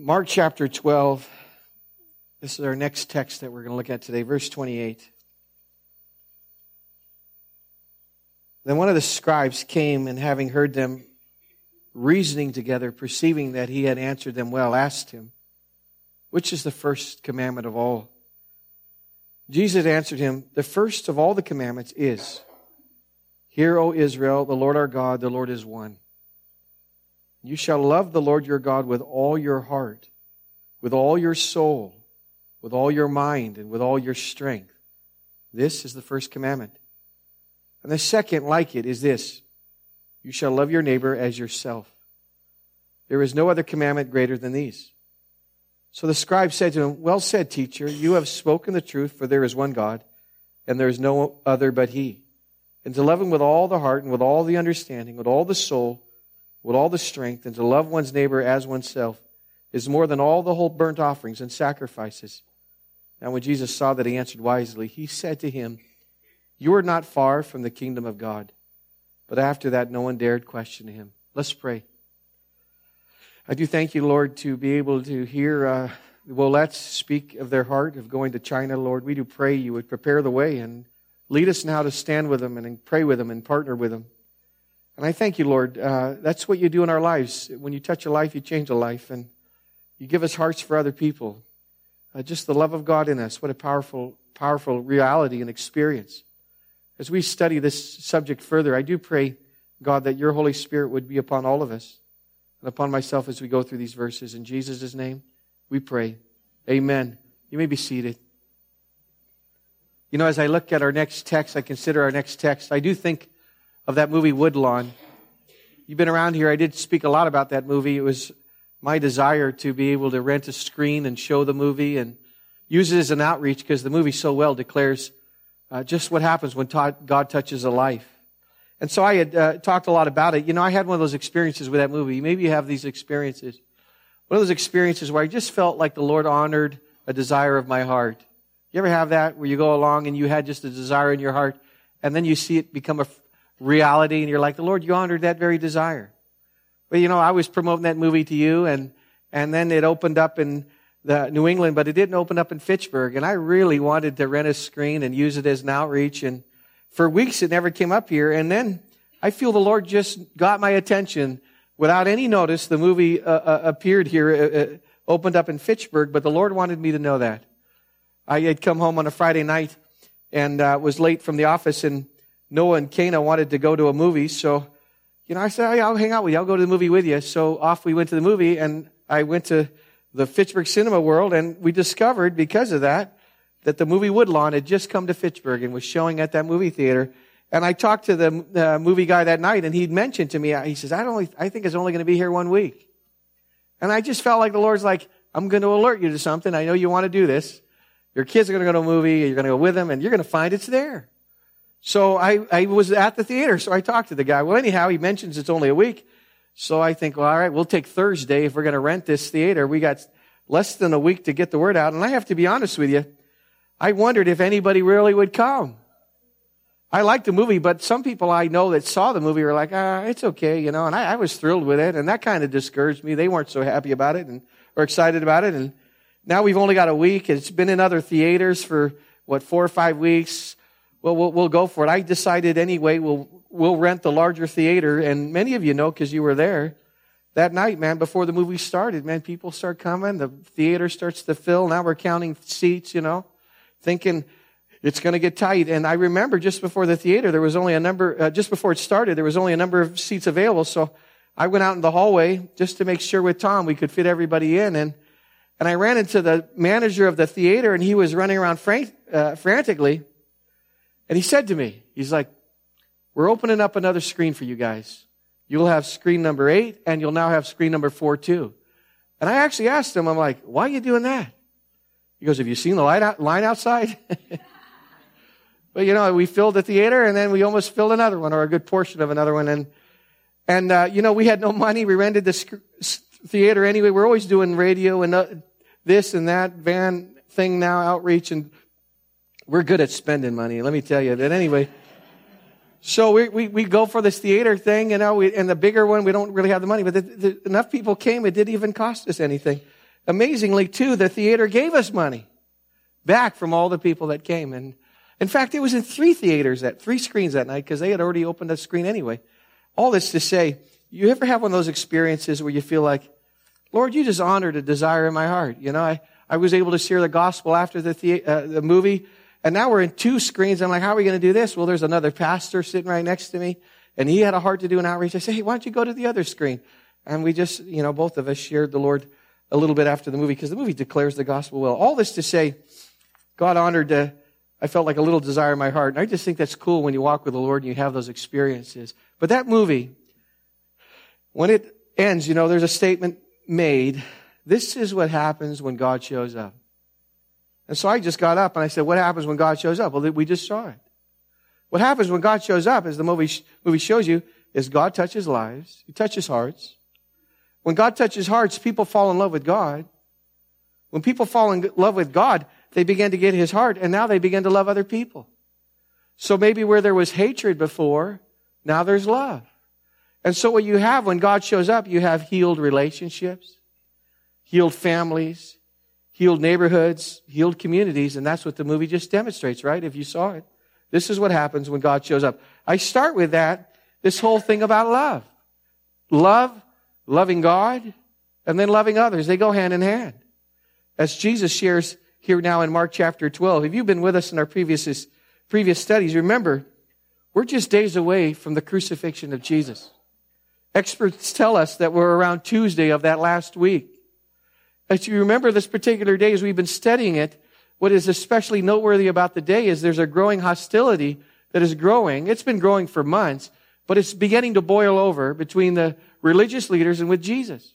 Mark chapter 12. This is our next text that we're going to look at today, verse 28. Then one of the scribes came, and having heard them reasoning together, perceiving that he had answered them well, asked him, "Which is the first commandment of all?" Jesus answered him, "The first of all the commandments is, Hear, O Israel, the Lord our God, the Lord is one. You shall love the Lord your God with all your heart, with all your soul, with all your mind, and with all your strength. This is the first commandment. And the second, like it, is this: you shall love your neighbor as yourself. There is no other commandment greater than these." So the scribe said to him, "Well said, teacher, you have spoken the truth, for there is one God, and there is no other but He. And to love Him with all the heart, and with all the understanding, with all the soul, with all the strength, and to love one's neighbor as oneself, is more than all the whole burnt offerings and sacrifices." Now when Jesus saw that he answered wisely, he said to him, "You are not far from the kingdom of God." But after that, no one dared question him. Let's pray. I do thank you, Lord, to be able to hear the Wolettes speak of their heart of going to China, Lord. We do pray you would prepare the way and lead us now to stand with them and pray with them and partner with them. And I thank you, Lord. That's what you do in our lives. When you touch a life, you change a life. And you give us hearts for other people. Just the love of God in us. What a powerful, powerful reality and experience. As we study this subject further, I do pray, God, that your Holy Spirit would be upon all of us and upon myself as we go through these verses. In Jesus' name, we pray. Amen. You may be seated. You know, as I look at our next text, I consider our next text, I do think of that movie Woodlawn. You've been around here. I did speak a lot about that movie. It was my desire to be able to rent a screen and show the movie and use it as an outreach, because the movie so well declares just what happens when God touches a life. And so I had talked a lot about it. You know, I had one of those experiences with that movie. Maybe you have these experiences. One of those experiences where I just felt like the Lord honored a desire of my heart. You ever have that, where you go along and you had just a desire in your heart, and then you see it become a reality, and you're like, the Lord, you honored that very desire. But you know, I was promoting that movie to you, and then it opened up in the New England, but it didn't open up in Fitchburg. And I really wanted to rent a screen and use it as an outreach. And for weeks, it never came up here. And then I feel the Lord just got my attention without any notice. The movie appeared here, opened up in Fitchburg, but the Lord wanted me to know that. I had come home on a Friday night and was late from the office, and Noah and Kana wanted to go to a movie. So, you know, I said, I'll hang out with you. I'll go to the movie with you. So off we went to the movie, and I went to the Fitchburg Cinema World, and we discovered, because of that the movie Woodlawn had just come to Fitchburg and was showing at that movie theater. And I talked to the movie guy that night, and he'd mentioned to me, he says, I think it's only going to be here 1 week. And I just felt like the Lord's like, I'm going to alert you to something. I know you want to do this. Your kids are going to go to a movie, you're going to go with them, and you're going to find it's there. So I was at the theater, so I talked to the guy. Well, anyhow, he mentions it's only a week. So I think, well, all right, we'll take Thursday if we're going to rent this theater. We got less than a week to get the word out. And I have to be honest with you, I wondered if anybody really would come. I liked the movie, but some people I know that saw the movie were like, it's okay, you know. And I was thrilled with it, and that kind of discouraged me. They weren't so happy about it or excited about it. And now we've only got a week. It's been in other theaters for, 4 or 5 weeks. Well, we'll go for it. I decided anyway, we'll rent the larger theater. And many of you know, because you were there, that night, man, before the movie started, man, people start coming. The theater starts to fill. Now we're counting seats, you know, thinking it's going to get tight. And I remember just before the theater, there was only a number, just before it started, there was only a number of seats available. So I went out in the hallway just to make sure with Tom we could fit everybody in. And I ran into the manager of the theater, and he was running around frantically. And he said to me, he's like, we're opening up another screen for you guys. You'll have screen number 8, and you'll now have screen number 4 too. And I actually asked him, I'm like, why are you doing that? He goes, have you seen the line outside? But you know, we filled the theater, and then we almost filled another one, or a good portion of another one. And you know, we had no money. We rented this theater anyway. We're always doing radio and this and that van thing now, outreach, and we're good at spending money, let me tell you. But anyway, so we go for this theater thing, you know, and the bigger one, we don't really have the money. But enough people came, it didn't even cost us anything. amazingly, too, the theater gave us money back from all the people that came. And in fact, it was in 3 screens that night because they had already opened a screen anyway. All this to say, you ever have one of those experiences where you feel like, Lord, you just honored a desire in my heart. You know, I was able to share the gospel after the movie, and now we're in 2 screens. I'm like, how are we going to do this? Well, there's another pastor sitting right next to me, and he had a heart to do an outreach. I said, hey, why don't you go to the other screen? And we just, both of us shared the Lord a little bit after the movie because the movie declares the gospel well. All this to say, God honored, I felt like a little desire in my heart. And I just think that's cool when you walk with the Lord and you have those experiences. But that movie, when it ends, there's a statement made. This is what happens when God shows up. And so I just got up and I said, what happens when God shows up? Well, we just saw it. What happens when God shows up, as the movie shows you, is God touches lives. He touches hearts. When God touches hearts, people fall in love with God. When people fall in love with God, they begin to get His heart, and now they begin to love other people. So maybe where there was hatred before, now there's love. And so what you have when God shows up, you have healed relationships, healed families, healed neighborhoods, healed communities, and that's what the movie just demonstrates, right? If you saw it. This is what happens when God shows up. I start with this whole thing about love. Love, loving God, and then loving others. They go hand in hand. As Jesus shares here now in Mark chapter 12. If you've been with us in our previous studies, remember, we're just days away from the crucifixion of Jesus. Experts tell us that we're around Tuesday of that last week. As you remember this particular day, as we've been studying it, what is especially noteworthy about the day is there's a growing hostility that is growing. It's been growing for months, but it's beginning to boil over between the religious leaders and with Jesus.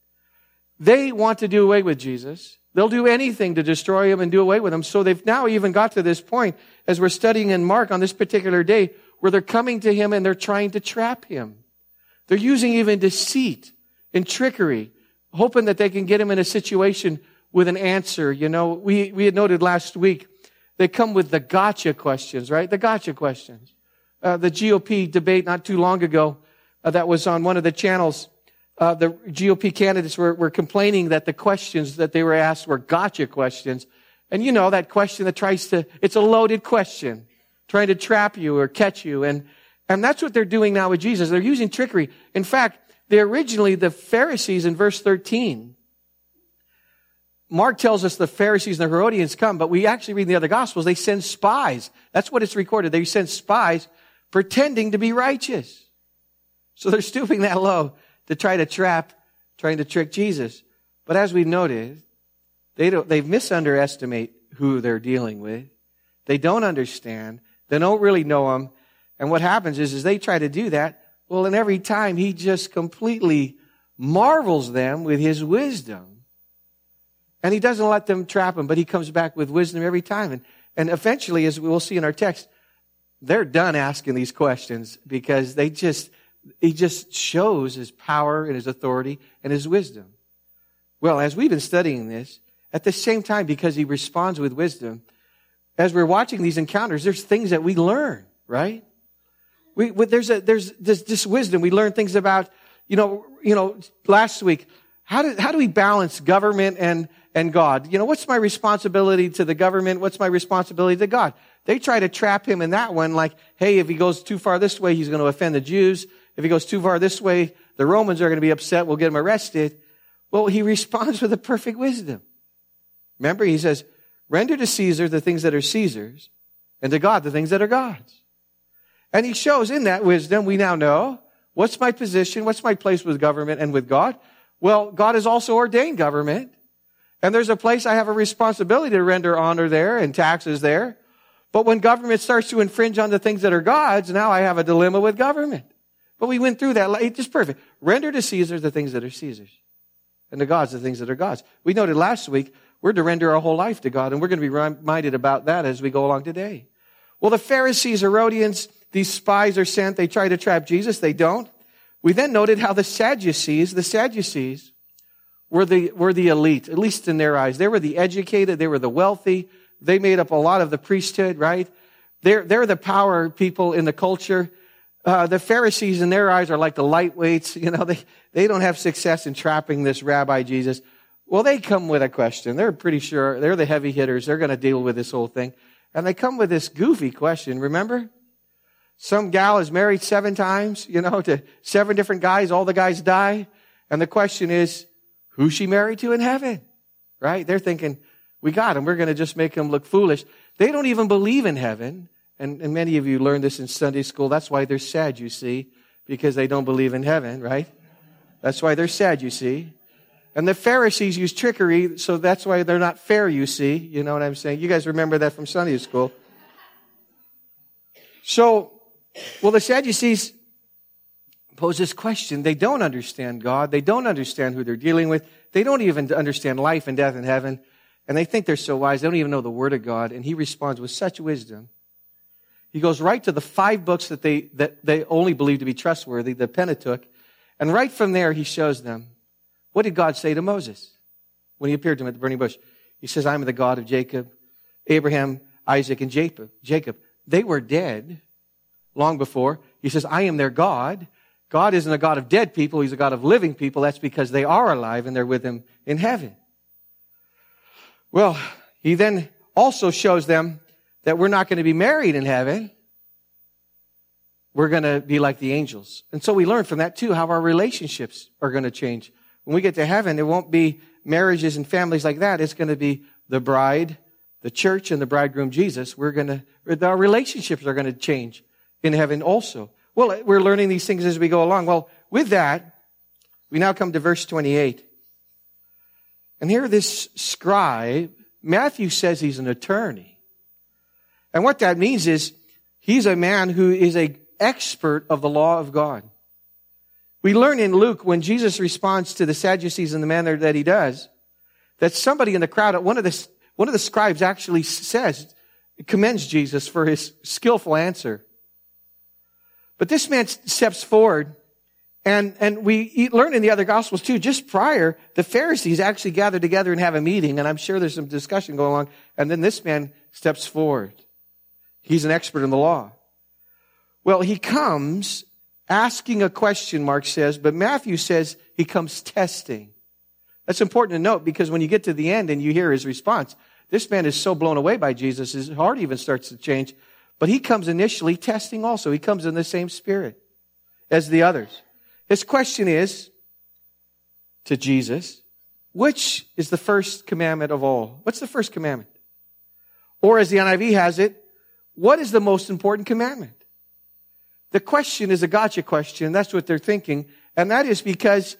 They want to do away with Jesus. They'll do anything to destroy him and do away with him. So they've now even got to this point, as we're studying in Mark on this particular day, where they're coming to him and they're trying to trap him. They're using even deceit and trickery, hoping that they can get him in a situation with an answer. We had noted last week, they come with the gotcha questions, right? The gotcha questions. The GOP debate not too long ago, that was on one of the channels. The GOP candidates were complaining that the questions that they were asked were gotcha questions. And that question that it's a loaded question, trying to trap you or catch you. And that's what they're doing now with Jesus. They're using trickery. In fact, the Pharisees in verse 13, Mark tells us the Pharisees and the Herodians come, but we actually read in the other Gospels, they send spies. That's what it's recorded. They send spies pretending to be righteous. So they're stooping that low to try to trying to trick Jesus. But as we noted, they misunderestimate who they're dealing with. They don't understand. They don't really know him. And what happens is they try to do that. Well, and every time he just completely marvels them with his wisdom. And he doesn't let them trap him, but he comes back with wisdom every time. And eventually, as we'll see in our text, they're done asking these questions because he just shows his power and his authority and his wisdom. Well, as we've been studying this, at the same time, because he responds with wisdom, as we're watching these encounters, there's things that we learn, right? There's this wisdom. We learn things about, last week, how do we balance government and God? What's my responsibility to the government? What's my responsibility to God? They try to trap him in that one, like, hey, if he goes too far this way, he's going to offend the Jews. If he goes too far this way, the Romans are going to be upset. We'll get him arrested. Well, he responds with a perfect wisdom. Remember, he says, render to Caesar the things that are Caesar's, and to God the things that are God's. And he shows in that wisdom, we now know, what's my position, what's my place with government and with God? Well, God has also ordained government. And there's a place I have a responsibility to render honor there and taxes there. But when government starts to infringe on the things that are God's, now I have a dilemma with government. But we went through that. It's just perfect. Render to Caesar the things that are Caesar's, and to God's the things that are God's. We noted last week, we're to render our whole life to God, and we're going to be reminded about that as we go along today. Well, the Pharisees, Herodians, these spies are sent. They try to trap Jesus. They don't. We then noted how the Sadducees were the elite, at least in their eyes. They were the educated. They were the wealthy. They made up a lot of the priesthood, right? They're the power people in the culture. The Pharisees in their eyes are like the lightweights. They don't have success in trapping this rabbi Jesus. Well, they come with a question. They're pretty sure they're the heavy hitters. They're going to deal with this whole thing. And they come with this goofy question. Remember? Some gal is married 7 times, to 7 different guys. All the guys die. And the question is, who's she married to in heaven? Right? They're thinking, we got him. We're going to just make him look foolish. They don't even believe in heaven. And many of you learned this in Sunday school. That's why they're sad, you see, because they don't believe in heaven, right? That's why they're sad, you see. And the Pharisees use trickery, so that's why they're not fair, you see. You know what I'm saying? You guys remember that from Sunday school. So, the Sadducees pose this question. They don't understand God. They don't understand who they're dealing with. They don't even understand life and death in heaven. And they think they're so wise. They don't even know the Word of God. And he responds with such wisdom. He goes right to the 5 books that they only believe to be trustworthy, the Pentateuch. And right from there, he shows them, what did God say to Moses when he appeared to him at the burning bush? He says, I am the God of Jacob, Abraham, Isaac, and Jacob. They were dead long before. He says, I am their God. God isn't a God of dead people. He's a God of living people. That's because they are alive and they're with him in heaven. Well, he then also shows them that we're not going to be married in heaven. We're going to be like the angels. And so we learn from that too how our relationships are going to change. When we get to heaven, it won't be marriages and families like that. It's going to be the bride, the church, and the bridegroom Jesus. Our relationships are going to change in heaven also. Well, we're learning these things as we go along. Well, with that, we now come to verse 28. And here this scribe, Matthew says he's an attorney. And what that means is he's a man who is an expert of the law of God. We learn in Luke, when Jesus responds to the Sadducees in the manner that he does, that somebody in the crowd, one of the scribes actually commends Jesus for his skillful answer. But this man steps forward, and we learn in the other Gospels too, just prior, the Pharisees actually gather together and have a meeting, and I'm sure there's some discussion going on, and then this man steps forward. He's an expert in the law. Well, he comes asking a question, Mark says, but Matthew says he comes testing. That's important to note because when you get to the end and you hear his response, this man is so blown away by Jesus, his heart even starts to change. But he comes initially testing also. He comes in the same spirit as the others. His question is to Jesus, which is the first commandment of all? What's the first commandment? Or as the NIV has it, what is the most important commandment? The question is a gotcha question. That's what they're thinking. And that is because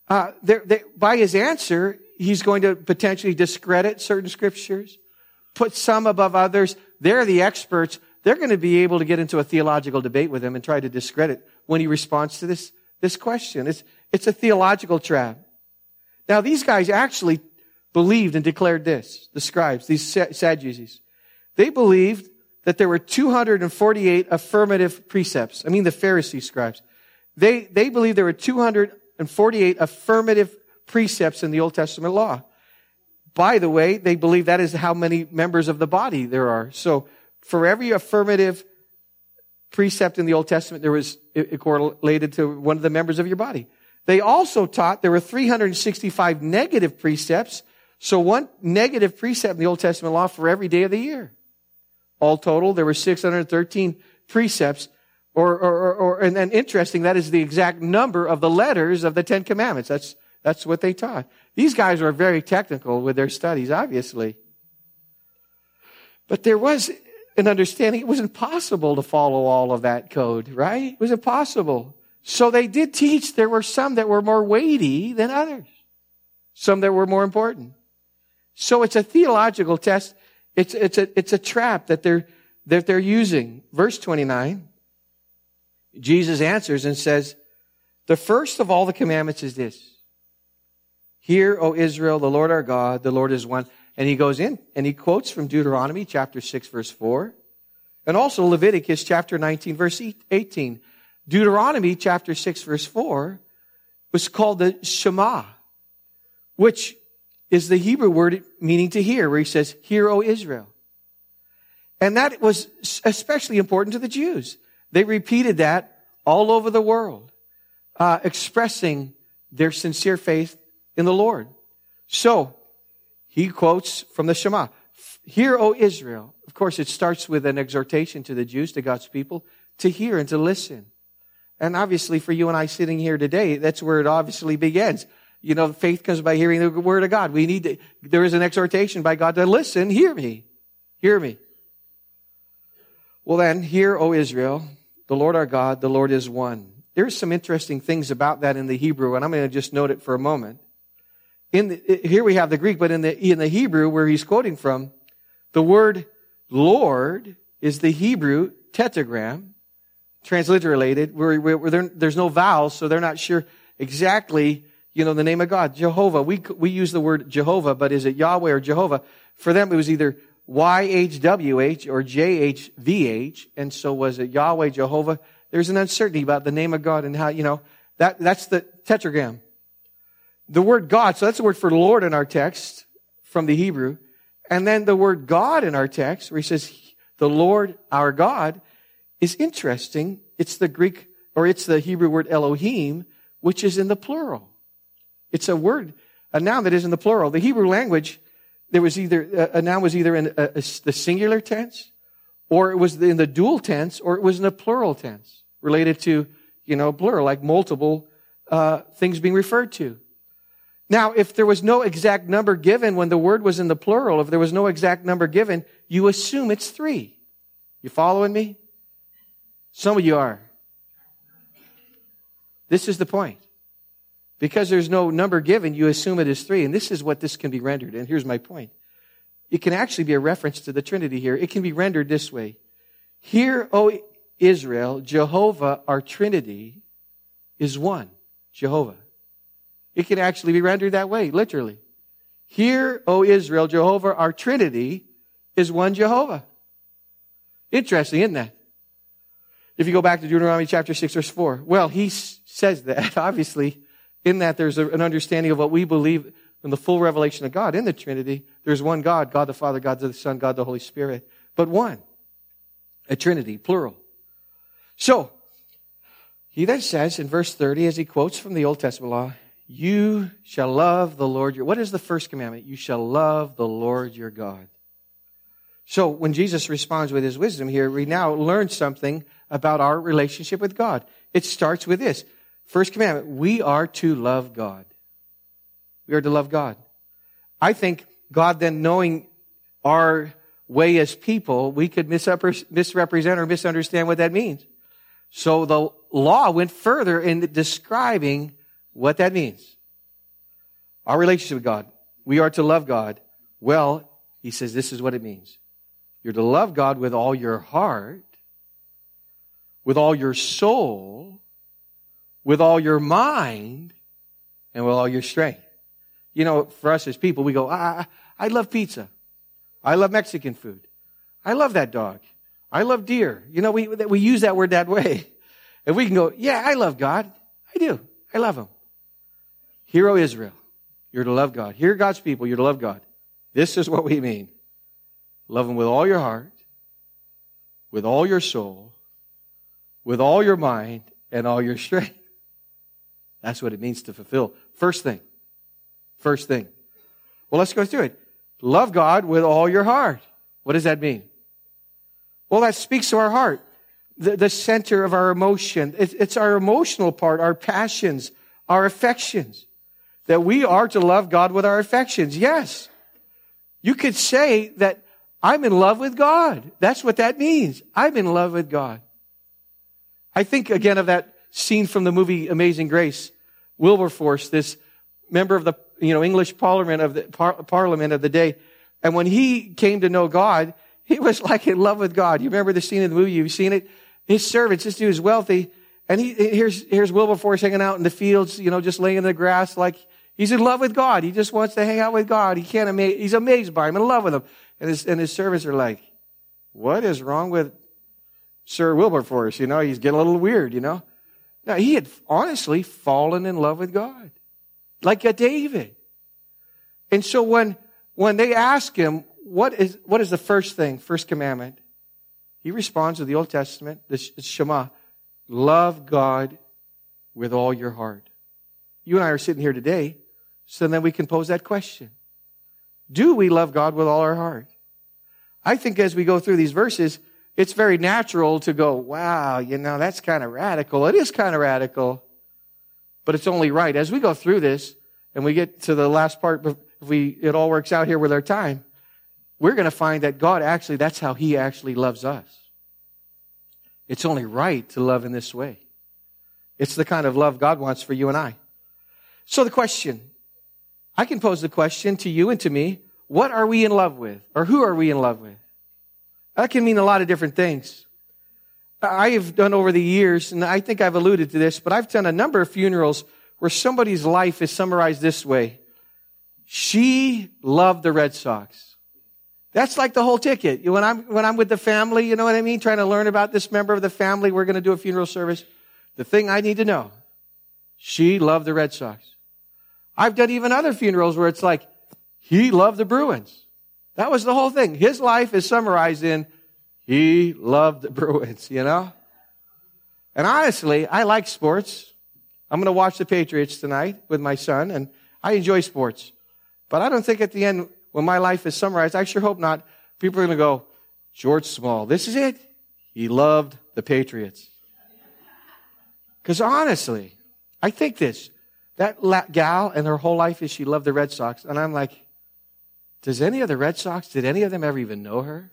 by his answer, he's going to potentially discredit certain scriptures, put some above others. They're the experts. They're going to be able to get into a theological debate with him and try to discredit when he responds to this question. It's a theological trap. Now, these guys actually believed and declared this, the scribes, these Sadducees. They believed that there were 248 affirmative precepts. I mean, the Pharisee scribes. They believed there were 248 affirmative precepts in the Old Testament law. By the way, they believe that is how many members of the body there are. So, for every affirmative precept in the Old Testament, it correlated to one of the members of your body. They also taught there were 365 negative precepts. So one negative precept in the Old Testament law for every day of the year. All total, there were 613 precepts. And then interesting, that is the exact number of the letters of the 10 Commandments. That's what they taught. These guys were very technical with their studies, obviously. But there was an understanding it was impossible to follow all of that code, right? It was impossible. So they did teach there were some that were more weighty than others. Some that were more important. So it's a theological test. It's a trap that they're using. Verse 29, Jesus answers and says, the first of all the commandments is this. Hear, O Israel, the Lord our God, the Lord is one. And he goes in and he quotes from Deuteronomy chapter 6 verse 4 and also Leviticus chapter 19 verse 18. Deuteronomy chapter 6 verse 4 was called the Shema, which is the Hebrew word meaning to hear, where he says, Hear, O Israel. And that was especially important to the Jews. They repeated that all over the world, expressing their sincere faith in the Lord. So, he quotes from the Shema. Hear, O Israel. Of course, it starts with an exhortation to the Jews, to God's people, to hear and to listen. And obviously, for you and I sitting here today, that's where it obviously begins. You know, faith comes by hearing the word of God. There is an exhortation by God to listen, hear me. Hear me. Well then, hear, O Israel, the Lord our God, the Lord is one. There's some interesting things about that in the Hebrew, and I'm going to just note it for a moment. Here we have the Greek, but in the Hebrew, where he's quoting from, the word Lord is the Hebrew tetragram, transliterated, where there's no vowels, so they're not sure exactly, the name of God. Jehovah, we use the word Jehovah, but is it Yahweh or Jehovah? For them, it was either YHWH or JHVH, and so was it Yahweh, Jehovah? There's an uncertainty about the name of God and how, that's the tetragram. The word God, so that's the word for Lord in our text from the Hebrew. And then the word God in our text, where he says, the Lord our God, is interesting. It's the Greek, or it's the Hebrew word Elohim, which is in the plural. It's a noun that is in the plural. The Hebrew language, there was a noun was either in the singular tense, or it was in the dual tense, or it was in the plural tense, related to, plural, like multiple things being referred to. Now, if there was no exact number given when the word was in the plural, if there was no exact number given, you assume it's 3. You following me? Some of you are. This is the point. Because there's no number given, you assume it is 3. And this is what this can be rendered. And here's my point. It can actually be a reference to the Trinity here. It can be rendered this way. Hear, O Israel, Jehovah, our Trinity, is one. Jehovah. It can actually be rendered that way, literally. Hear, O Israel, Jehovah, our Trinity, is one Jehovah. Interesting, isn't that? If you go back to Deuteronomy chapter 6, verse 4. Well, he says that, obviously, in that there's an understanding of what we believe in the full revelation of God. In the Trinity, there's one God, God the Father, God the Son, God the Holy Spirit. But one. A Trinity, plural. So, he then says in verse 30, as he quotes from the Old Testament law, you shall love the Lord what is the first commandment? You shall love the Lord your God. So when Jesus responds with his wisdom here, we now learn something about our relationship with God. It starts with this. First commandment, we are to love God. We are to love God. I think God then, knowing our way as people, we could misrepresent or misunderstand what that means. So the law went further in describing what that means. Our relationship with God. We are to love God. Well, he says this is what it means. You're to love God with all your heart, with all your soul, with all your mind, and with all your strength. For us as people, we go, I love pizza. I love Mexican food. I love that dog. I love deer. We use that word that way. And we can go, yeah, I love God. I do. I love Him. Hear, O Israel, you're to love God. Hear, God's people, you're to love God. This is what we mean. Love Him with all your heart, with all your soul, with all your mind, and all your strength. That's what it means to fulfill. First thing. Well, let's go through it. Love God with all your heart. What does that mean? Well, that speaks to our heart. The center of our emotion. It's our emotional part, our passions, our affections. That we are to love God with our affections. Yes. You could say that I'm in love with God. That's what that means. I'm in love with God. I think again of that scene from the movie Amazing Grace. Wilberforce, this member of the English Parliament of the day, and when he came to know God, he was like in love with God. You remember the scene in the movie? You've seen it. His servants, this dude is wealthy, and here's Wilberforce hanging out in the fields, just laying in the grass, like he's in love with God. He just wants to hang out with God. He's amazed by him, in love with him, and his servants are like, "What is wrong with Sir Wilberforce? He's getting a little weird, Now, he had honestly fallen in love with God, like a David. And so when they ask him, what is the first commandment? He responds with the Old Testament, the Shema, love God with all your heart. You and I are sitting here today, So then we can pose that question. Do we love God with all our heart? I think as we go through these verses, it's very natural to go, wow, that's kind of radical. It is kind of radical, but it's only right. As we go through this and we get to the last part, if it all works out here with our time, we're going to find that God actually, that's how He actually loves us. It's only right to love in this way. It's the kind of love God wants for you and I. So the question, I can pose the question to you and to me, what are we in love with? Or who are we in love with? That can mean a lot of different things. I have done over the years, and I think I've alluded to this, but I've done a number of funerals where somebody's life is summarized this way. She loved the Red Sox. That's like the whole ticket. When I'm with the family, you know what I mean? Trying to learn about this member of the family, we're going to do a funeral service. The thing I need to know, she loved the Red Sox. I've done even other funerals where it's like, he loved the Bruins. That was the whole thing. His life is summarized in, he loved the Bruins, And honestly, I like sports. I'm going to watch the Patriots tonight with my son, and I enjoy sports. But I don't think at the end, when my life is summarized, I sure hope not, people are going to go, George Small, this is it. He loved the Patriots. Because honestly, I think this. That gal and her whole life is she loved the Red Sox. And I'm like, did any of them ever even know her?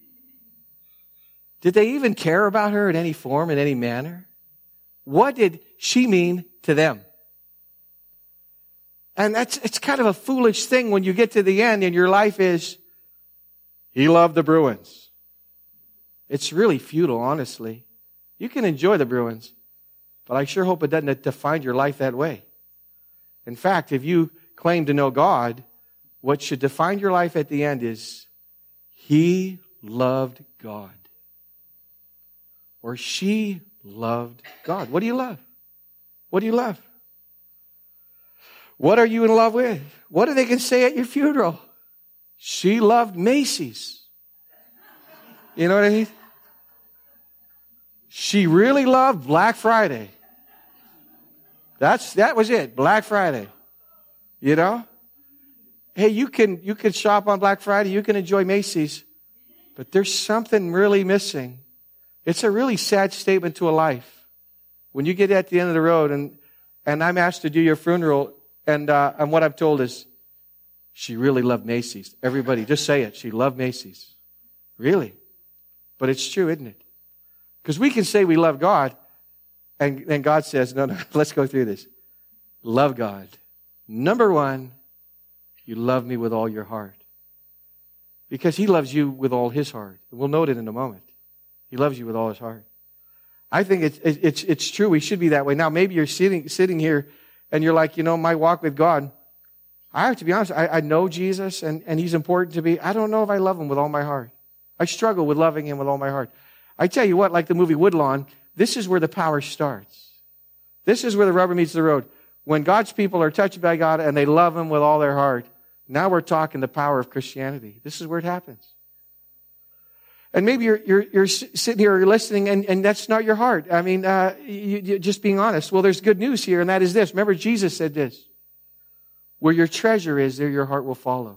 Did they even care about her in any form, in any manner? What did she mean to them? And it's kind of a foolish thing when you get to the end and your life is, he loved the Bruins. It's really futile, honestly. You can enjoy the Bruins, but I sure hope it doesn't define your life that way. In fact, if you claim to know God, what should define your life at the end is, he loved God. Or she loved God. What do you love? What do you love? What are you in love with? What are they going to say at your funeral? She loved Macy's. You know what I mean? She really loved Black Friday. That was it, Black Friday. Hey, you can shop on Black Friday, you can enjoy Macy's, but there's something really missing. It's a really sad statement to a life. When you get at the end of the road and I'm asked to do your funeral, and what I'm told is, she really loved Macy's. Everybody, just say it. She loved Macy's. Really? But it's true, isn't it? Because we can say we love God, and God says, no, let's go through this. Love God. Number one, you love me with all your heart. Because He loves you with all His heart. We'll note it in a moment. He loves you with all His heart. I think it's true. We should be that way. Now, maybe you're sitting here and you're like, my walk with God, I have to be honest, I know Jesus and He's important to me. I don't know if I love Him with all my heart. I struggle with loving Him with all my heart. I tell you what, like the movie Woodlawn, this is where the power starts. This is where the rubber meets the road. When God's people are touched by God and they love Him with all their heart, now we're talking the power of Christianity. This is where it happens. And maybe you're sitting here, you're listening, and that's not your heart. I mean, you just being honest. Well, there's good news here, and that is this. Remember, Jesus said this. Where your treasure is, there your heart will follow.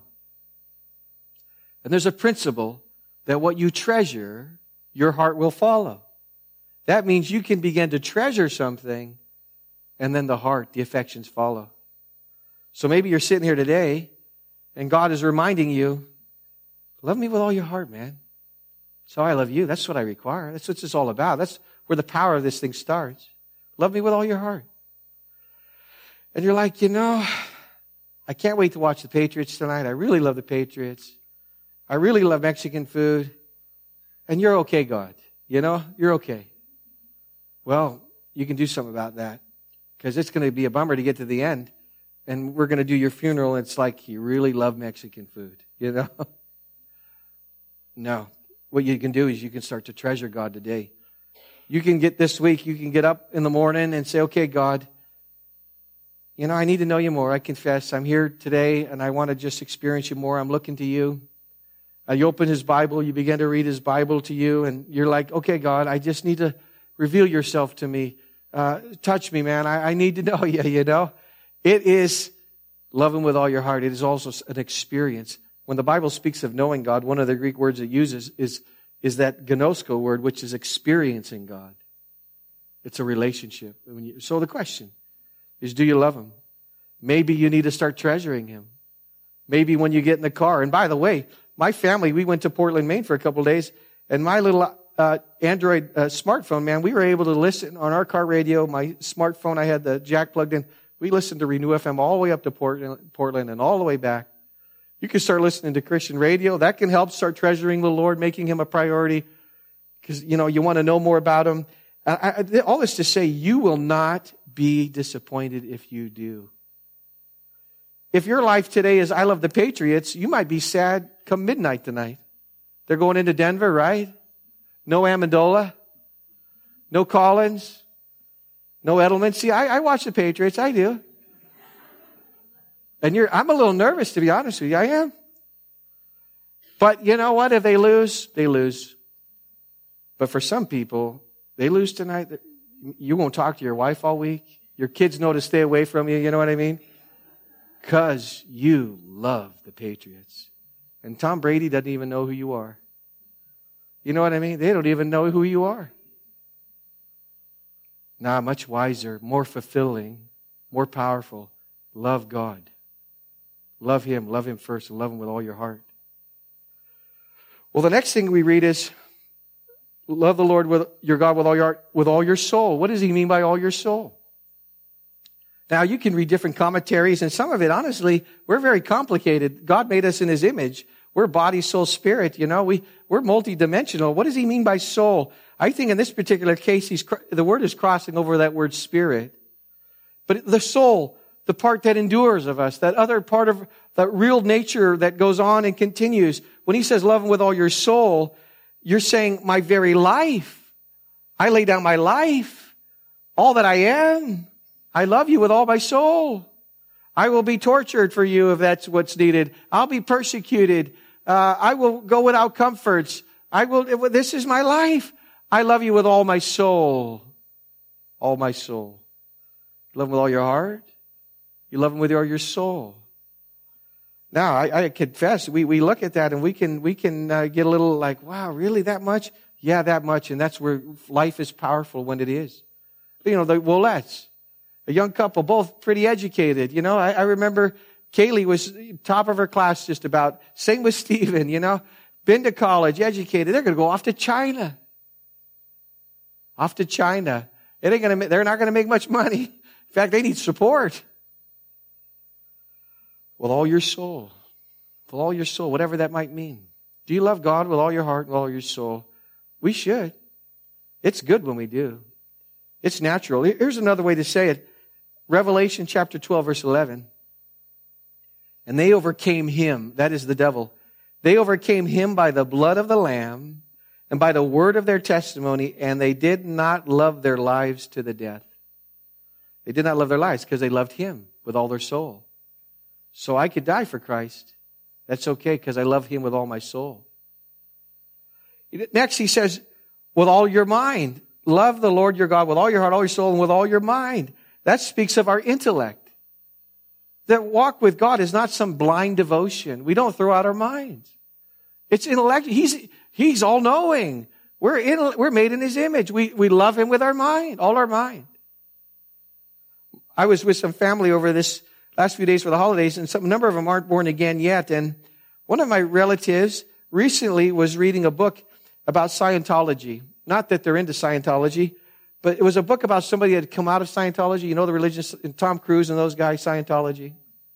And there's a principle that what you treasure, your heart will follow. That means you can begin to treasure something, and then the heart, the affections follow. So maybe you're sitting here today, and God is reminding you, love me with all your heart, man. That's how I love you. That's what I require. That's what it's all about. That's where the power of this thing starts. Love me with all your heart. And you're like, I can't wait to watch the Patriots tonight. I really love the Patriots. I really love Mexican food. And you're okay, God. You're okay. Well, you can do something about that. Because it's going to be a bummer to get to the end. And we're going to do your funeral, and it's like you really love Mexican food. No. What you can do is you can start to treasure God today. You can get this week, you can get up in the morning and say, okay, God, I need to know you more. I confess I'm here today and I want to just experience you more. I'm looking to you. You open His Bible, you begin to read His Bible to you, and you're like, okay, God, I just need to reveal yourself to me. Touch me, man. I need to know you, It is Love Him with all your heart. It is also an experience. When the Bible speaks of knowing God, one of the Greek words it uses is that gnosko word, which is experiencing God. It's a relationship. So the question is, do you love Him? Maybe you need to start treasuring Him. Maybe when you get in the car. And by the way, my family, we went to Portland, Maine for a couple of days, and my little Android smartphone, man, we were able to listen on our car radio. My smartphone, I had the jack plugged in. We listened to Renew FM all the way up to Portland and all the way back. You can start listening to Christian radio. That can help start treasuring the Lord, making Him a priority, because, you want to know more about Him. All this to say, you will not be disappointed if you do. If your life today is, I love the Patriots, you might be sad come midnight tonight. They're going into Denver, right? No Amendola. No Collins. No Edelman. See, I watch the Patriots. I do. And I'm a little nervous, to be honest with you. I am. But you know what? If they lose, they lose. But for some people, they lose tonight. You won't talk to your wife all week. Your kids know to stay away from you. You know what I mean? Because you love the Patriots. And Tom Brady doesn't even know who you are. You know what I mean? They don't even know who you are. Nah, much wiser, more fulfilling, more powerful. Love God. Love Him. Love Him first, and love Him with all your heart. Well, the next thing we read is, love the Lord with your God with all your heart, with all your soul. What does He mean by all your soul? Now, you can read different commentaries, and some of it, honestly, we're very complicated. God made us in His image. We're body, soul, spirit. We're multidimensional. What does He mean by soul? I think in this particular case, the word is crossing over that word spirit. But the soul, the part that endures of us, that other part of that real nature that goes on and continues. When He says love Him with all your soul, you're saying my very life. I lay down my life. All that I am. I love you with all my soul. I will be tortured for you if that's what's needed. I'll be persecuted. I will go without comforts. This is my life. I love you with all my soul. All my soul. You love Him with all your heart. You love Him with all your soul. Now, I confess, we look at that and we can get a little like, wow, really that much? Yeah, that much. And that's where life is powerful when it is. The Wolettes, a young couple, both pretty educated. I remember Kaylee was top of her class just about. Same with Stephen, been to college, educated. They're going to go off to China. Off to China. They're not going to make much money. In fact, they need support. With all your soul. With all your soul, whatever that might mean. Do you love God with all your heart, with all your soul? We should. It's good when we do. It's natural. Here's another way to say it. Revelation chapter 12, verse 11. And they overcame Him, that is the devil. They overcame Him by the blood of the Lamb and by the word of their testimony, and they did not love their lives to the death. They did not love their lives because they loved Him with all their soul. So I could die for Christ. That's okay because I love Him with all my soul. Next, he says, with all your mind. Love the Lord your God with all your heart, all your soul, and with all your mind. That speaks of our intellect. That walk with God is not some blind devotion. We don't throw out our minds. It's intellect. He's all-knowing. We're made in His image. We love Him with our mind, all our mind. I was with some family over this last few days for the holidays, and a number of them aren't born again yet. And one of my relatives recently was reading a book about Scientology. Not that they're into Scientology, but it was a book about somebody that had come out of Scientology. The religious, Tom Cruise and those guys, Scientology.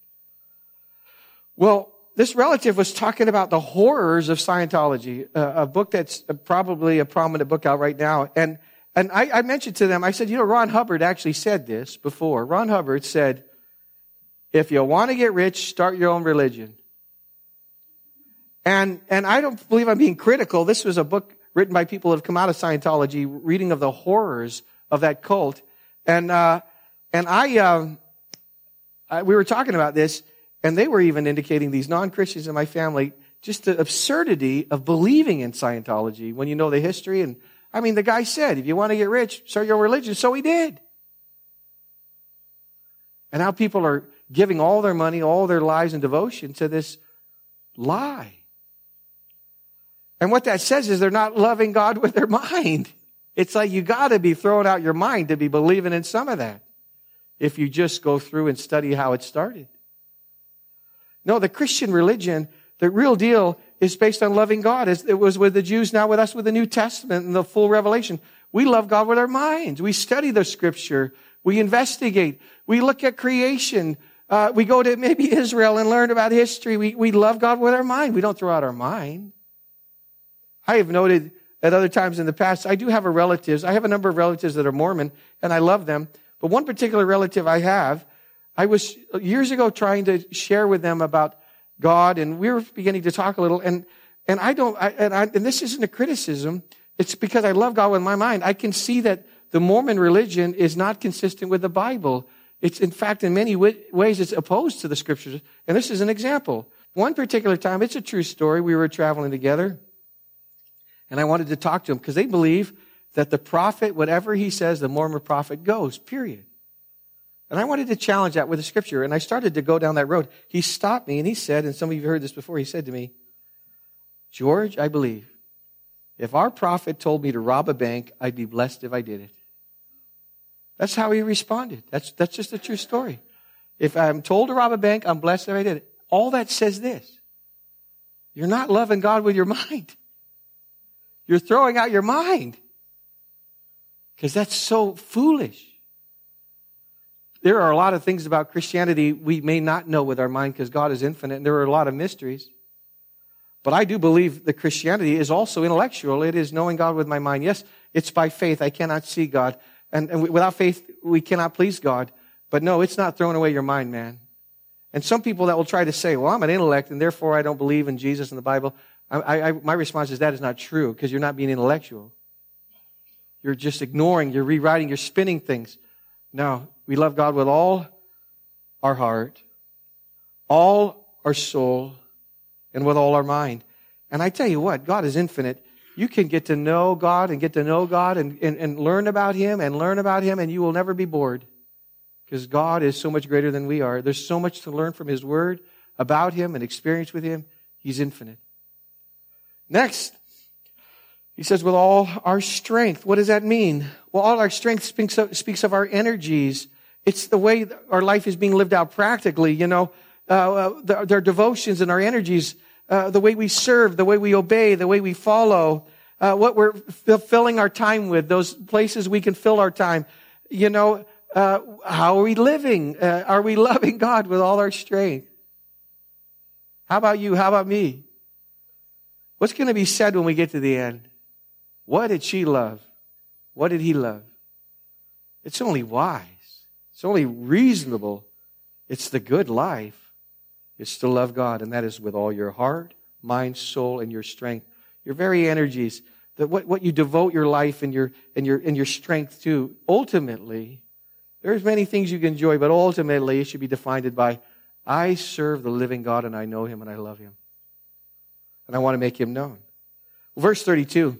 Well, this relative was talking about the horrors of Scientology, a book that's probably a prominent book out right now. And I mentioned to them, I said, Ron Hubbard actually said this before. Ron Hubbard said, if you want to get rich, start your own religion. And I don't believe I'm being critical. This was a book written by people who have come out of Scientology, reading of the horrors of that cult. And we were talking about this, and they were even indicating, these non-Christians in my family, just the absurdity of believing in Scientology when you know the history. And the guy said, if you want to get rich, start your own religion. So he did. And now people are giving all their money, all their lives and devotion to this lie. And what that says is they're not loving God with their mind. It's like you got to be throwing out your mind to be believing in some of that if you just go through and study how it started. No, the Christian religion, the real deal, is based on loving God. As it was with the Jews, now with us with the New Testament and the full revelation. We love God with our minds. We study the Scripture. We investigate. We look at creation. We go to maybe Israel and learn about history. We love God with our mind. We don't throw out our mind. I have noted at other times in the past, I do have I have a number of relatives that are Mormon, and I love them. But one particular relative I was years ago trying to share with them about God, and we were beginning to talk a little, and this isn't a criticism. It's because I love God with my mind. I can see that the Mormon religion is not consistent with the Bible. It's, in fact, in many ways, it's opposed to the Scriptures. And this is an example. One particular time, it's a true story. We were traveling together, and I wanted to talk to them because they believe that the prophet, whatever he says, the Mormon prophet goes, period. And I wanted to challenge that with the Scripture, and I started to go down that road. He stopped me, and he said, and some of you have heard this before, he said to me, George, I believe if our prophet told me to rob a bank, I'd be blessed if I did it. That's how he responded. That's just a true story. If I'm told to rob a bank, I'm blessed if I did it. All that says this. You're not loving God with your mind. You're throwing out your mind. Because that's so foolish. There are a lot of things about Christianity we may not know with our mind because God is infinite and there are a lot of mysteries. But I do believe that Christianity is also intellectual. It is knowing God with my mind. Yes, it's by faith. I cannot see God. And without faith, we cannot please God. But no, it's not throwing away your mind, man. And some people that will try to say, well, I'm an intellect and therefore I don't believe in Jesus and the Bible. My response is that is not true because you're not being intellectual. You're just ignoring, you're rewriting, you're spinning things. No, we love God with all our heart, all our soul, and with all our mind. And I tell you what, God is infinite. You can get to know God and learn about Him and you will never be bored. Because God is so much greater than we are. There's so much to learn from His Word, about Him, and experience with Him. He's infinite. Next, he says, with all our strength. What does that mean? Well, all our strength speaks of our energies. It's the way our life is being lived out practically, their devotions and our energies, the way we serve, the way we obey, the way we follow, what we're filling our time with, those places we can fill our time. How are we living? Are we loving God with all our strength? How about you? How about me? What's going to be said when we get to the end? What did she love? What did he love? It's only wise. It's only reasonable. It's the good life. It's to love God, and that is with all your heart, mind, soul, and your strength. Your very energies, what you devote your life and your strength to. Ultimately, there's many things you can enjoy, but ultimately it should be defined by, I serve the living God and I know Him and I love Him. And I want to make Him known. Verse 31.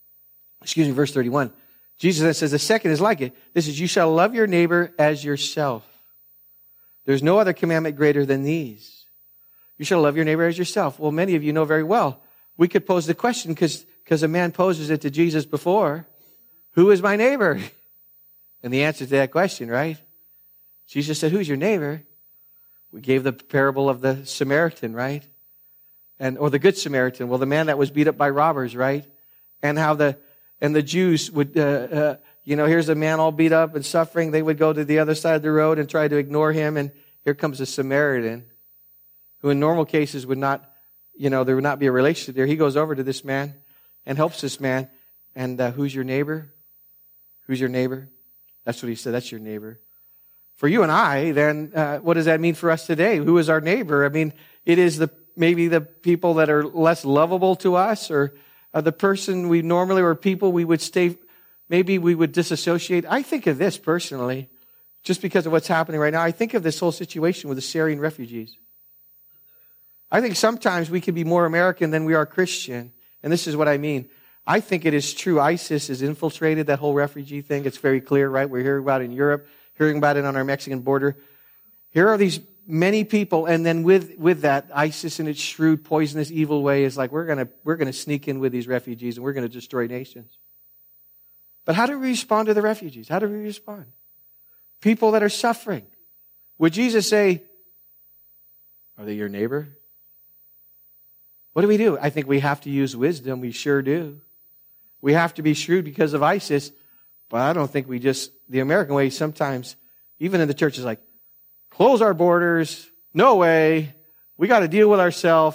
Jesus then says, the second is like it. This is, you shall love your neighbor as yourself. There's no other commandment greater than these. You shall love your neighbor as yourself. Well, many of you know very well. We could pose the question because a man poses it to Jesus before. Who is my neighbor? And the answer to that question, right? Jesus said, who's your neighbor? We gave the parable of the Samaritan, right? Or the Good Samaritan. Well, the man that was beat up by robbers, right? And how the Jews would, here's a man all beat up and suffering. They would go to the other side of the road and try to ignore him. And here comes a Samaritan who in normal cases would not, there would not be a relationship there. He goes over to this man and helps this man. And who's your neighbor? Who's your neighbor? That's what he said. That's your neighbor. For you and I, then, what does that mean for us today? Who is our neighbor? I mean, it is maybe the people that are less lovable to us, or the person we normally, or people we would maybe we would disassociate. I think of this personally, just because of what's happening right now. I think of this whole situation with the Syrian refugees. I think sometimes we can be more American than we are Christian. And this is what I mean. I think it is true. ISIS has infiltrated that whole refugee thing. It's very clear, right? We're hearing about it in Europe, hearing about it on our Mexican border. Here are these many people, and then with that, ISIS in its shrewd, poisonous, evil way is like, we're gonna sneak in with these refugees and we're gonna destroy nations. But how do we respond to the refugees? How do we respond? People that are suffering. Would Jesus say, are they your neighbor? What do? I think we have to use wisdom. We sure do. We have to be shrewd because of ISIS, but I don't think the American way sometimes, even in the church, is like, close our borders. No way. We got to deal with ourselves.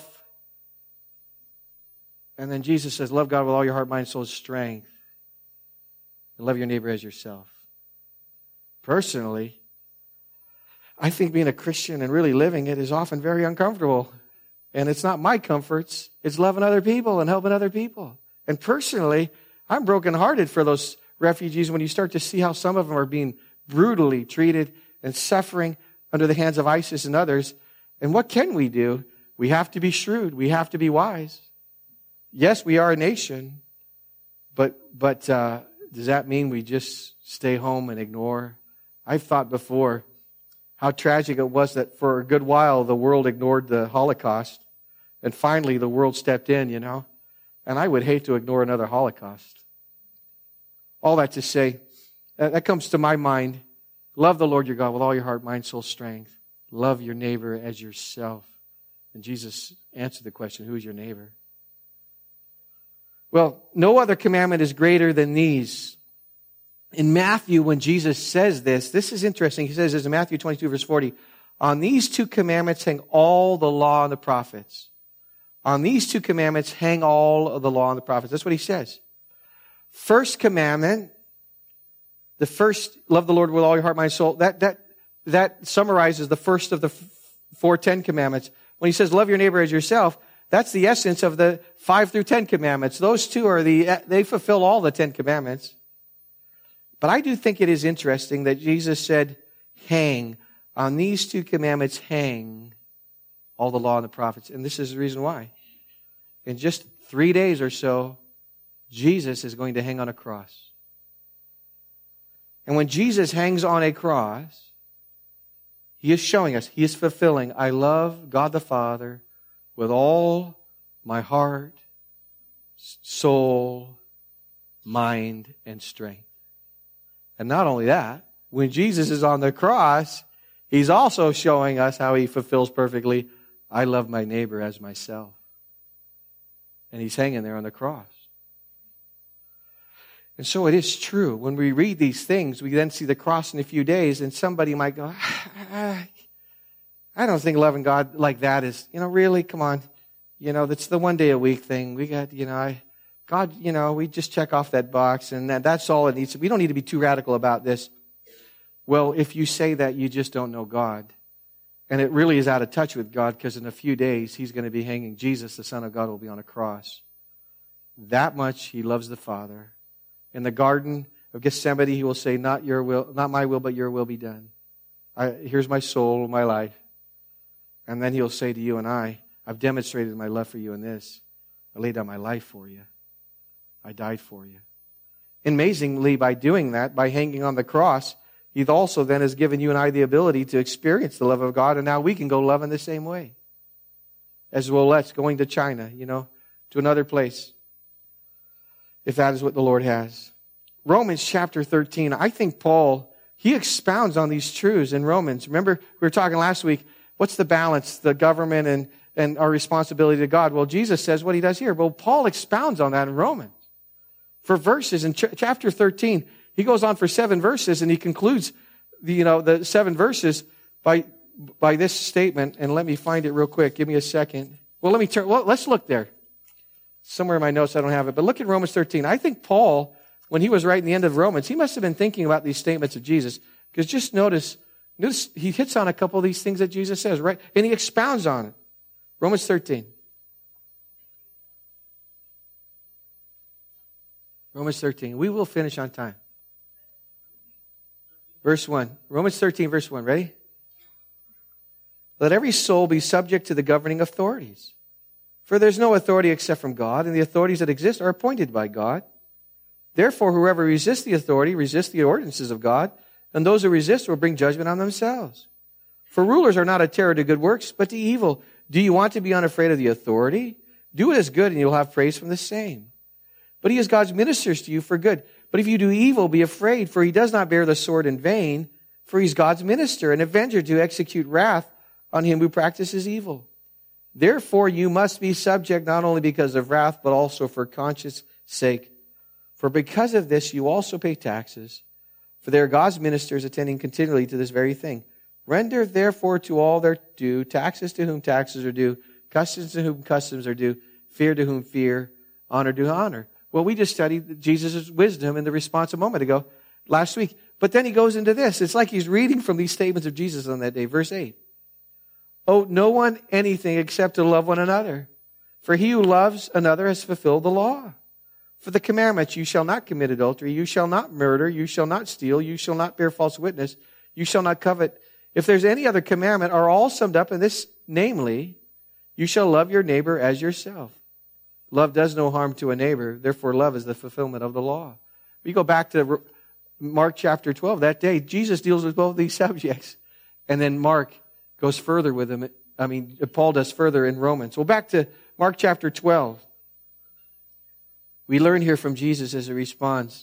And then Jesus says, love God with all your heart, mind, soul, strength. And love your neighbor as yourself. Personally, I think being a Christian and really living it is often very uncomfortable. And it's not my comforts. It's loving other people and helping other people. And personally, I'm brokenhearted for those refugees when you start to see how some of them are being brutally treated and suffering under the hands of ISIS and others. And what can we do? We have to be shrewd. We have to be wise. Yes, we are a nation, but does that mean we just stay home and ignore? I've thought before how tragic it was that for a good while the world ignored the Holocaust, and finally the world stepped in, And I would hate to ignore another Holocaust. All that to say, that comes to my mind. Love the Lord your God with all your heart, mind, soul, strength. Love your neighbor as yourself. And Jesus answered the question, who is your neighbor? Well, no other commandment is greater than these. In Matthew, when Jesus says this is interesting. He says this in Matthew 22, verse 40. On these two commandments hang all the law and the prophets. On these two commandments hang all of the law and the prophets. That's what he says. First commandment, the first, love the Lord with all your heart, mind, soul. That summarizes the first of the 4 Ten Commandments. When he says love your neighbor as yourself, that's the essence of the 5 through 10 commandments. Those two they fulfill all the 10 commandments. But I do think it is interesting that Jesus said, hang. On these two commandments hang all the law and the prophets. And this is the reason why. In just 3 days or so, Jesus is going to hang on a cross. And when Jesus hangs on a cross, he is showing us, he is fulfilling, I love God the Father with all my heart, soul, mind, and strength. And not only that, when Jesus is on the cross, he's also showing us how he fulfills perfectly, I love my neighbor as myself. And he's hanging there on the cross. And so it is true. When we read these things, we then see the cross in a few days, and somebody might go, I don't think loving God like that is, really, come on. That's the 1 day a week thing. We got, God, we just check off that box, and that's all it needs. We don't need to be too radical about this. Well, if you say that, you just don't know God. And it really is out of touch with God, because in a few days, he's going to be hanging. Jesus, the Son of God, will be on a cross. That much he loves the Father. In the Garden of Gethsemane, he will say, not your will, not my will, but your will be done. Here's my soul, my life. And then he'll say to you and I've demonstrated my love for you in this. I laid down my life for you. I died for you. Amazingly, by doing that, by hanging on the cross, he also then has given you and I the ability to experience the love of God, and now we can go love in the same way. As well as going to China, to another place, if that is what the Lord has. Romans chapter 13, I think Paul, he expounds on these truths in Romans. Remember, we were talking last week, what's the balance, the government and our responsibility to God? Well, Jesus says what he does here. Well, Paul expounds on that in Romans. For verses in chapter 13, he goes on for 7 verses, and he concludes the 7 verses by this statement. And let me find it real quick. Give me a second. Well, let's look there. Somewhere in my notes I don't have it. But look at Romans 13. I think Paul, when he was writing the end of Romans, he must have been thinking about these statements of Jesus. Because just notice he hits on a couple of these things that Jesus says, right? And he expounds on it. Romans 13. Romans 13. We will finish on time. Verse 1. Romans 13, verse 1. Ready? Let every soul be subject to the governing authorities. For there's no authority except from God, and the authorities that exist are appointed by God. Therefore, whoever resists the authority resists the ordinances of God, and those who resist will bring judgment on themselves. For rulers are not a terror to good works, but to evil. Do you want to be unafraid of the authority? Do what is good, and you'll have praise from the same. But he is God's ministers to you for good. But if you do evil, be afraid, for he does not bear the sword in vain, for he's God's minister, an avenger to execute wrath on him who practices evil. Therefore you must be subject not only because of wrath, but also for conscience sake. For because of this you also pay taxes, for they are God's ministers attending continually to this very thing. Render therefore to all their due, taxes to whom taxes are due, customs to whom customs are due, fear to whom fear, honor to honor. Well, we just studied Jesus' wisdom in the response a moment ago, last week. But then he goes into this. It's like he's reading from these statements of Jesus on that day. Verse 8. Owe no one anything except to love one another. For he who loves another has fulfilled the law. For the commandments, you shall not commit adultery, you shall not murder, you shall not steal, you shall not bear false witness, you shall not covet. If there's any other commandment, are all summed up in this, namely, you shall love your neighbor as yourself. Love does no harm to a neighbor, therefore love is the fulfillment of the law. We go back to Mark chapter 12. That day, Jesus deals with both these subjects. And then Mark goes further with them. Paul does further in Romans. Well, back to Mark chapter 12. We learn here from Jesus as he responds.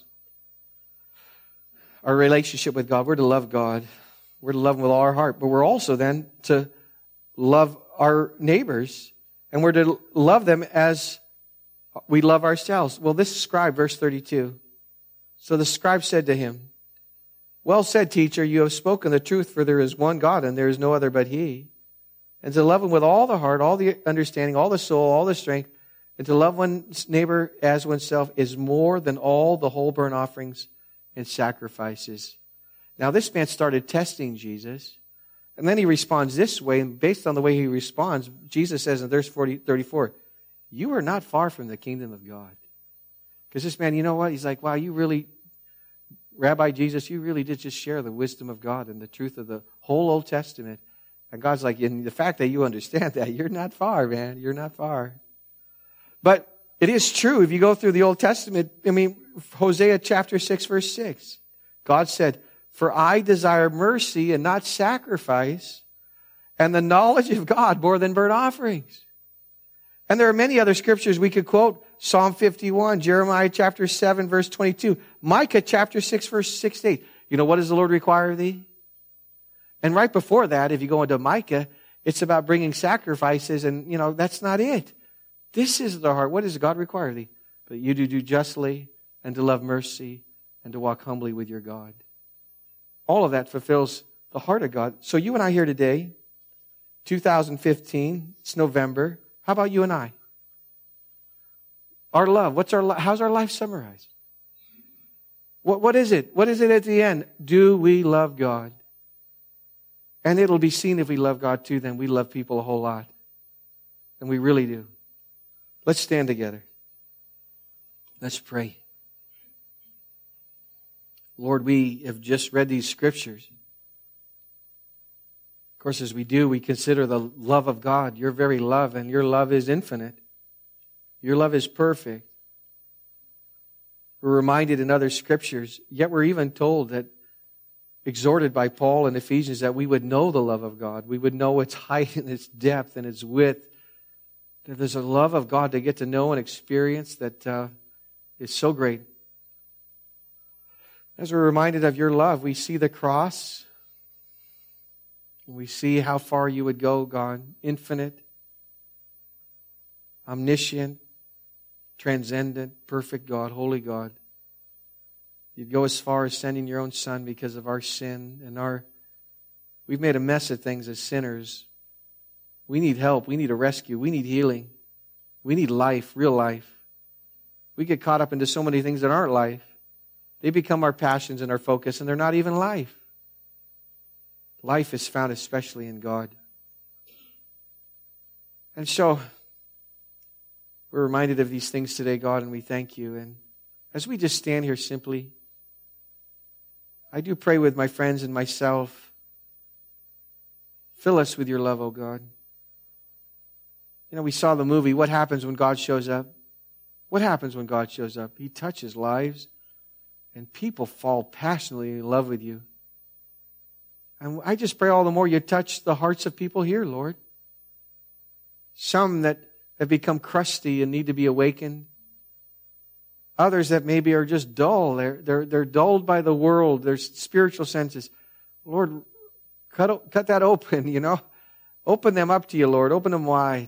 Our relationship with God. We're to love God. We're to love Him with all our heart. But we're also then to love our neighbors. And we're to love them as we love ourselves. Well, this scribe, verse 32. So the scribe said to him, well said, teacher, you have spoken the truth, for there is one God, and there is no other but He. And to love Him with all the heart, all the understanding, all the soul, all the strength, and to love one's neighbor as oneself is more than all the whole burnt offerings and sacrifices. Now this man started testing Jesus, and then he responds this way, and based on the way he responds, Jesus says in verse 34, you are not far from the kingdom of God. Because this man, you know what? He's like, wow, you really, Rabbi Jesus, you really did just share the wisdom of God and the truth of the whole Old Testament. And God's like, and the fact that you understand that, you're not far, man. You're not far. But it is true. If you go through the Old Testament, Hosea chapter 6, verse 6, God said, for I desire mercy and not sacrifice, and the knowledge of God more than burnt offerings. And there are many other scriptures we could quote. Psalm 51, Jeremiah chapter 7, verse 22, Micah chapter 6, verse 6 to 8. You know, what does the Lord require of thee? And right before that, if you go into Micah, it's about bringing sacrifices, and, that's not it. This is the heart. What does God require of thee? But you do justly, and to love mercy, and to walk humbly with your God. All of that fulfills the heart of God. So you and I here today, 2015, it's November. How about you and I? Our love. How's our life summarized? What is it? What is it at the end? Do we love God? And it'll be seen if we love God too, then we love people a whole lot. And we really do. Let's stand together. Let's pray. Lord, we have just read these scriptures. Of course, as we do, we consider the love of God, your very love, and your love is infinite. Your love is perfect. We're reminded in other scriptures, yet we're even told that, exhorted by Paul in Ephesians, that we would know the love of God. We would know its height and its depth and its width. That there's a love of God to get to know and experience that is so great. As we're reminded of your love, we see the cross. We see how far you would go, God. Infinite, omniscient, transcendent, perfect God, holy God. You'd go as far as sending your own Son because of our sin and we've made a mess of things as sinners. We need help. We need a rescue. We need healing. We need life, real life. We get caught up into so many things that aren't life. They become our passions and our focus, and they're not even life. Life is found especially in God. And so, we're reminded of these things today, God, and we thank you. And as we just stand here simply, I do pray with my friends and myself, fill us with your love, oh God. We saw the movie, What Happens When God Shows Up? What happens when God shows up? He touches lives, and people fall passionately in love with you. And I just pray all the more you touch the hearts of people here, Lord. Some that have become crusty and need to be awakened. Others that maybe are just dull. They're dulled by the world, their spiritual senses. Lord, cut that open, you know. Open them up to you, Lord. Open them wide.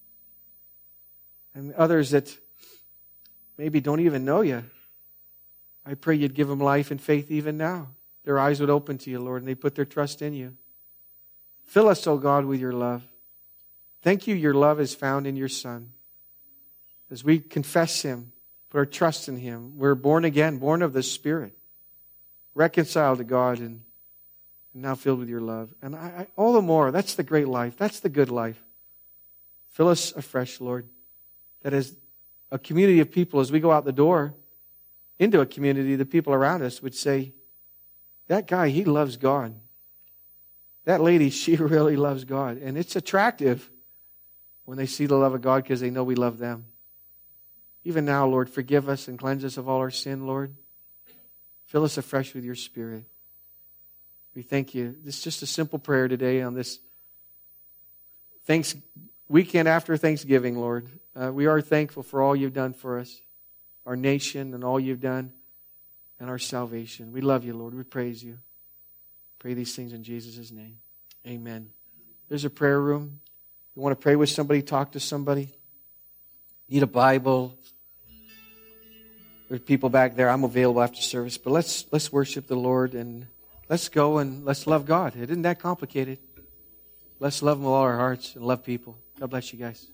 And others that maybe don't even know you, I pray you'd give them life and faith even now. Their eyes would open to you, Lord, and they put their trust in you. Fill us, O God, with your love. Thank you, your love is found in your Son. As we confess Him, put our trust in Him, we're born again, born of the Spirit, reconciled to God, and now filled with your love. And all the more, that's the great life. That's the good life. Fill us afresh, Lord. That as a community of people, as we go out the door into a community, the people around us would say, that guy, he loves God. That lady, she really loves God. And it's attractive when they see the love of God because they know we love them. Even now, Lord, forgive us and cleanse us of all our sin, Lord. Fill us afresh with your Spirit. We thank you. This is just a simple prayer today on this weekend after Thanksgiving, Lord. We are thankful for all you've done for us, our nation and all you've done, and our salvation. We love you, Lord. We praise you. Pray these things in Jesus' name. Amen. There's a prayer room. You want to pray with somebody, talk to somebody, need a Bible. There's people back there. I'm available after service. But let's worship the Lord and let's go and let's love God. It isn't that complicated. Let's love Him with all our hearts and love people. God bless you guys.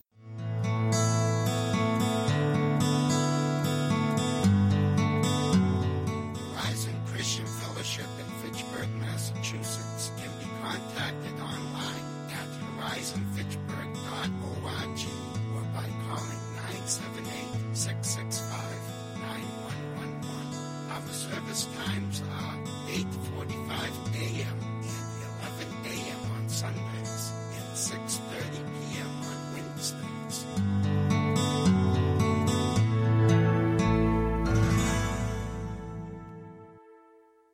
Rising Christian Fellowship in Fitchburg, Massachusetts can be contacted online at horizonfitchburg.org or by calling 978-665-9111. Our service times